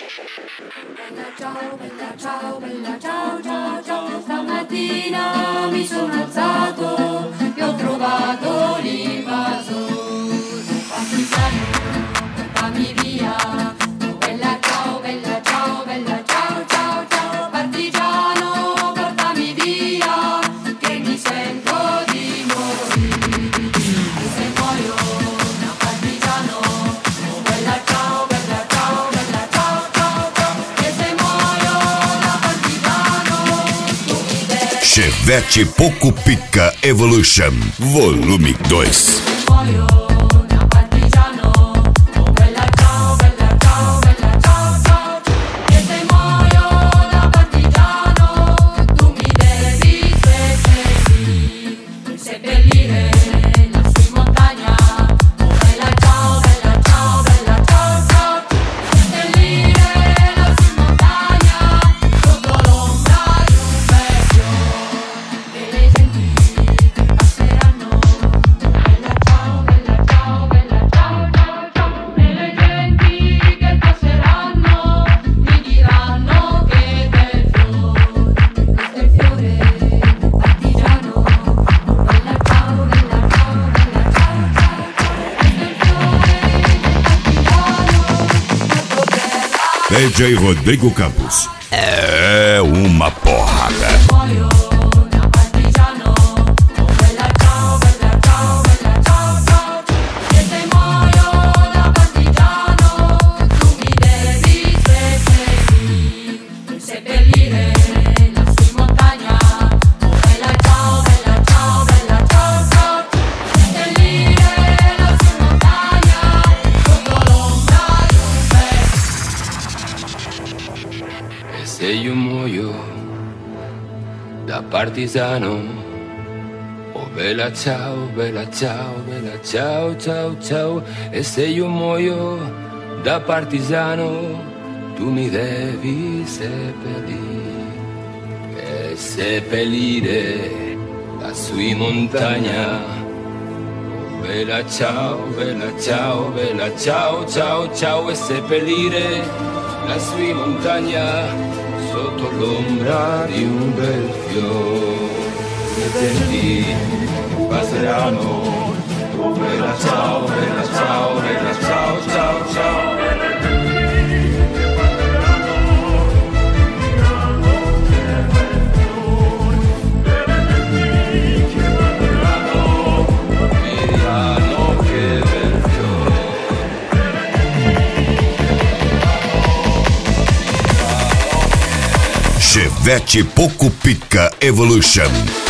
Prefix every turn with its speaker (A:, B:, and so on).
A: ciao, bella ciao, ciao, ciao. Stamattina mi sono alzato e ho trovato l'invasore. Partigiano, portami via. Oh, bella ciao, bella ciao, bella ciao, ciao, ciao. Partigiano, portami via, che mi sento di morire. E se muoio da partigiano, oh, bella ciao, bella ciao, bella ciao, ciao, ciao. E se muoio da partigiano, tu mi devi.
B: Chevette Poco Picca Evolution, volume 2.
A: Se muoio da partigiano, oh, bella ciao, bella ciao, bella ciao, ciao. E se muoio da partigiano, tu mi devi seppellire lassù in montagna. Oh, bella ciao, bella ciao, bella ciao, ciao. Seppellire lassù in montagna, sotto l'ombra di un bel fiore. E le genti che passeranno, bella ciao, bella ciao, bella ciao, ciao, ciao. E le genti che passeranno mi diranno che bel fiore. Questo è il fiore partigiano. Bella ciao, bella ciao, bella ciao, ciao, ciao. Questo è il fiore partigiano.
B: DJ Rodrigo Campos. É uma porrada.
A: Muoio da partigiano, oh, bella ciao, bella ciao, bella ciao, ciao. E se muoio da partigiano, tu mi devi seppellire lassù in montagna. Oh, bella ciao, bella ciao, bella ciao, ciao. Seppellire lassù in montagna, sotto l'ombra di un bel.
C: E se io muoio da partigiano, oh bella ciao, bella ciao, bella ciao, ciao, ciao. E se io muoio da partigiano, tu mi devi seppellire lassù in montagna. Oh bella ciao, bella ciao, bella ciao, ciao, ciao. E seppellire lassù in montagna, sotto l'ombra di un bel fiore. Le genti passeranno, oh bella ciao, bella ciao, bella ciao, ciao, ciao. Mi diranno che bel fiore.
B: Chevette Poco Picca Evolution.